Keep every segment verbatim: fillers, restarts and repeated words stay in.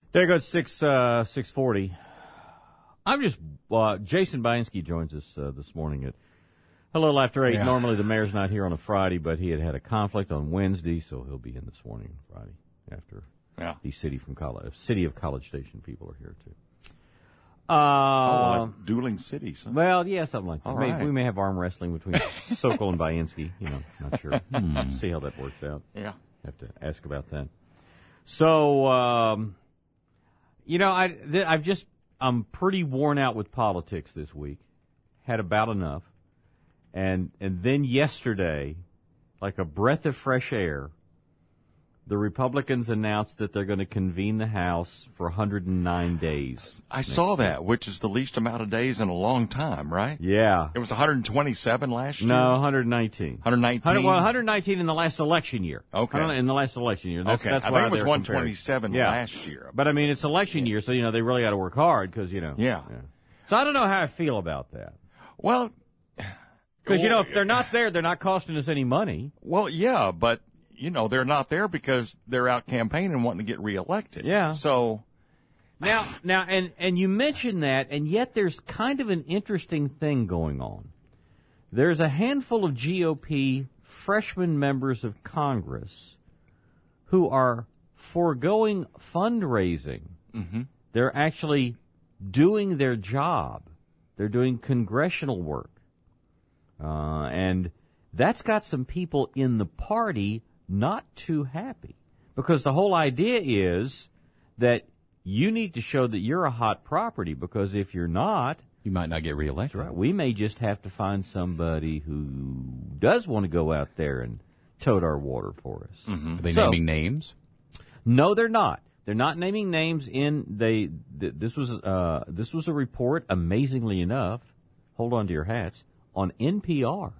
There goes six uh, six forty. I'm just uh, Jason Bainsky joins us uh, this morning at Hello After Eight. Yeah. Normally the mayor's not here on a Friday, but he had had a conflict on Wednesday, so he'll be in this morning, Friday, after Yeah. the city from college, city of College Station people are here too. Uh, oh, well, like dueling cities. Huh? Well, yeah, something like that. All May, right. We may have arm wrestling between Sokol and Bainsky. You know, not sure. Hmm. See how that works out. Yeah. Have to ask about that. So, um, you know, I th- I've just I'm pretty worn out with politics this week. Had about enough, and and then yesterday, like a breath of fresh air, the Republicans announced that they're going to convene the House for one hundred nine days. I saw that, which is the least amount of days in a long time, right? Yeah. It was one hundred twenty-seven last year? No, one hundred nineteen. one hundred nineteen? one hundred, well, one hundred nineteen in the last election year. Okay. In the last election year. That's, okay. that's I why think it was they're one comparing. twenty-seven Yeah. last year. But, I mean, it's election year, so, you know, they really got to work hard because, you know. Yeah. yeah. So I don't know how I feel about that. Well, Because, you know, if they're not there, they're not costing us any money. Well, yeah, but, you know, they're not there because they're out campaigning and wanting to get reelected. Yeah. So. Now, now, and, and you mentioned that, and yet there's kind of an interesting thing going on. There's a handful of G O P freshman members of Congress who are foregoing fundraising. Mm-hmm. They're actually doing their job. They're doing congressional work. Uh, and that's got some people in the party not too happy. Because the whole idea is that you need to show that you're a hot property, because if you're not, you might not get reelected. Right, we may just have to find somebody who does want to go out there and tote our water for us. Mm-hmm. Are they so, naming names? No, they're not. They're not naming names. In they. Th- this was uh, this was a report. Amazingly enough, hold on to your hats, on N P R.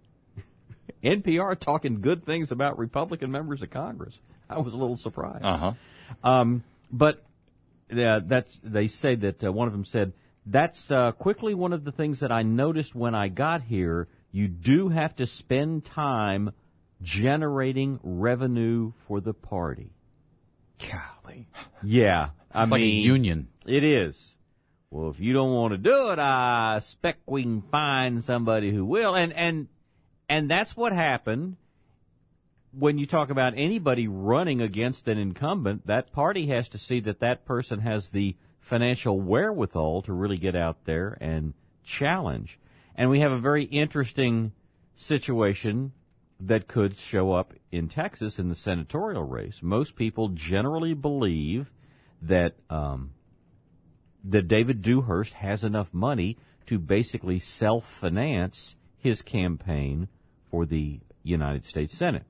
N P R talking good things about Republican members of Congress. I was a little surprised. Uh-huh. Um, but uh, that's they say that uh, one of them said that's uh, quickly one of the things that I noticed when I got here. You do have to spend time generating revenue for the party. Golly. Yeah, I it's mean, like a union. It is. Well, if you don't want to do it, I expect we can find somebody who will. And and and that's what happened when you talk about anybody running against an incumbent. That party has to see that that person has the financial wherewithal to really get out there and challenge. And we have a very interesting situation that could show up in Texas in the senatorial race. Most people generally believe that um, that David Dewhurst has enough money to basically self-finance his campaign for the United States Senate.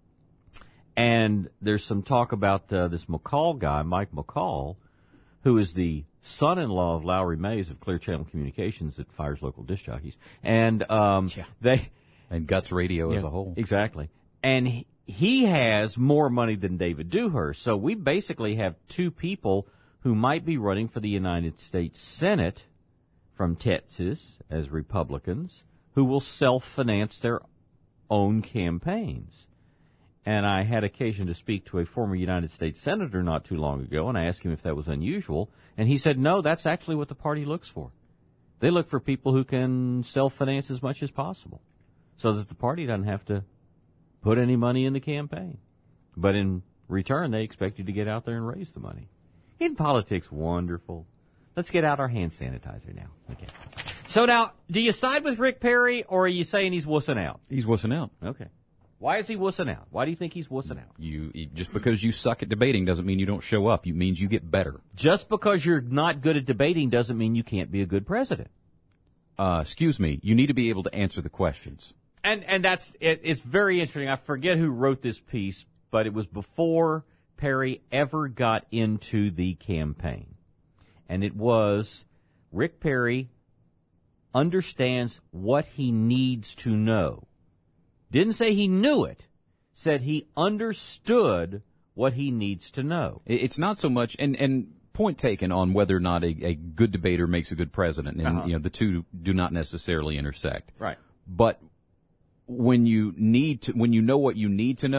And there's some talk about uh, this McCall guy, Mike McCall, who is the son-in-law of Lowry Mays of Clear Channel Communications that fires local disc jockeys. And um, Yeah. they... And Guts Radio Yeah, as a whole. Exactly. And he, he has more money than David Dewhurst. So we basically have two people who might be running for the United States Senate from Texas as Republicans who will self-finance their own campaigns. And I had occasion to speak to a former United States Senator not too long ago, and I asked him if that was unusual. And he said, no, that's actually what the party looks for. They look for people who can self-finance as much as possible, so that the party doesn't have to put any money in the campaign. But in return, they expect you to get out there and raise the money. In politics, wonderful. Let's get out our hand sanitizer now. Okay. So now, do you side with Rick Perry, or are you saying he's wussing out? He's wussing out. Okay. Why is he wussing out? Why do you think he's wussing out? You, you just because you suck at debating doesn't mean you don't show up. It means you get better. Just because you're not good at debating doesn't mean you can't be a good president. Uh, excuse me. You need to be able to answer the questions. And and that's it, it's very interesting. I forget who wrote this piece, but it was before Perry ever got into the campaign. And it was Rick Perry understands what he needs to know. Didn't say he knew it. Said he understood what he needs to know. It's not so much, and, and point taken on whether or not a, a good debater makes a good president, and Uh-huh. you know the two do not necessarily intersect. Right. But when you need to, when you know what you need to know,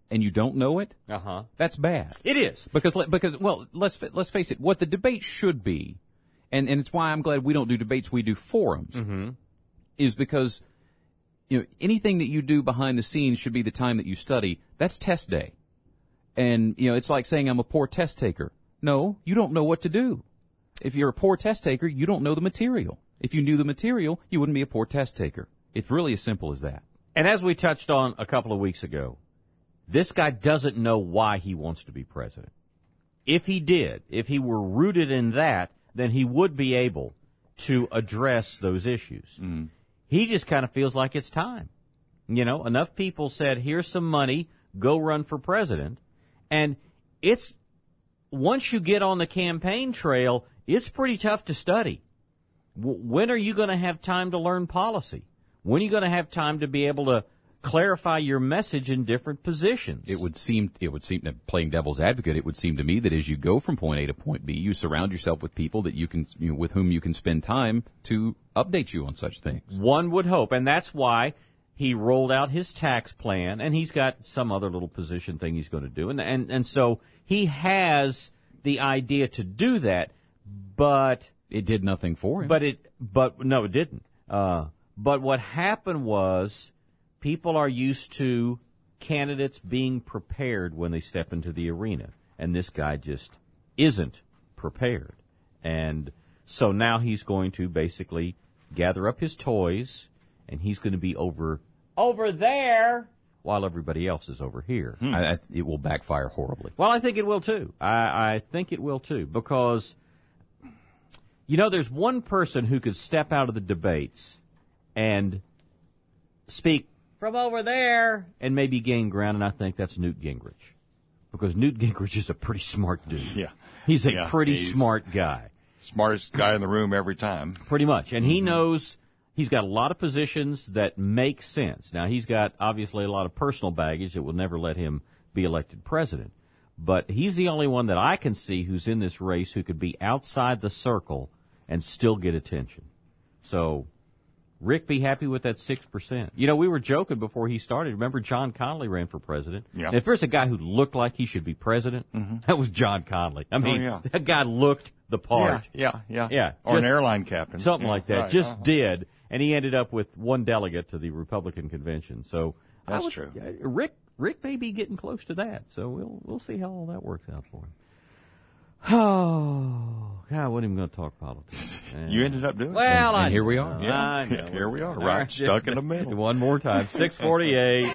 and you don't know it, Uh huh. that's bad. It is. Because, because well, let's let's face it. What the debate should be, and, and it's why I'm glad we don't do debates. We do forums. Mm-hmm. Is because you know anything that you do behind the scenes should be the time that you study. That's test day, and you know it's like saying I'm a poor test taker. No, you don't know what to do. If you're a poor test taker, you don't know the material. If you knew the material, you wouldn't be a poor test taker. It's really as simple as that. And as we touched on a couple of weeks ago, this guy doesn't know why he wants to be president. If he did, if he were rooted in that, then he would be able to address those issues. Mm. He just kind of feels like it's time. You know, enough people said, here's some money, go run for president. And it's, once you get on the campaign trail, it's pretty tough to study. W- when are you going to have time to learn policy? When are you going to have time to be able to clarify your message in different positions? It would seem, it would seem, playing devil's advocate, it would seem to me that as you go from point A to point B, you surround yourself with people that you can, you know, with whom you can spend time to update you on such things. One would hope, and that's why he rolled out his tax plan, and he's got some other little position thing he's going to do, and and and so he has the idea to do that, but it did nothing for him. But it, but no, it didn't. Uh, but what happened was, people are used to candidates being prepared when they step into the arena, and this guy just isn't prepared. And so now he's going to basically gather up his toys, and he's going to be over over there while everybody else is over here. I, I, it will backfire horribly. Well, I think it will too. I, I think it will too, because, you know, there's one person who could step out of the debates and speak from over there and maybe gain ground, and I think that's Newt Gingrich. Because Newt Gingrich is a pretty smart dude. Yeah. He's a Yeah, pretty he's- smart guy. Smartest guy in the room every time. Pretty much. And he knows he's got a lot of positions that make sense. Now, he's got obviously a lot of personal baggage that will never let him be elected president. But he's the only one that I can see who's in this race who could be outside the circle and still get attention. So, Rick, be happy with that six percent. You know, we were joking before he started. Remember John Connolly ran for president? Yeah. And if there's a guy who looked like he should be president, that was John Connolly. I mean, yeah. that guy looked the part. Yeah, yeah, Yeah, Or just- an airline captain. Something Yeah, like that. right, Just uh-huh. did, and he ended up with one delegate to the Republican convention. So I That's would- true. uh, Rick Rick may be getting close to that. So we'll we'll see how all that works out for him. Oh, God, I wasn't even going to talk politics. You ended up doing it. Well, And I here we know. are. Yeah. I know. Here we are, All right stuck in the middle. One more time, six forty-eight.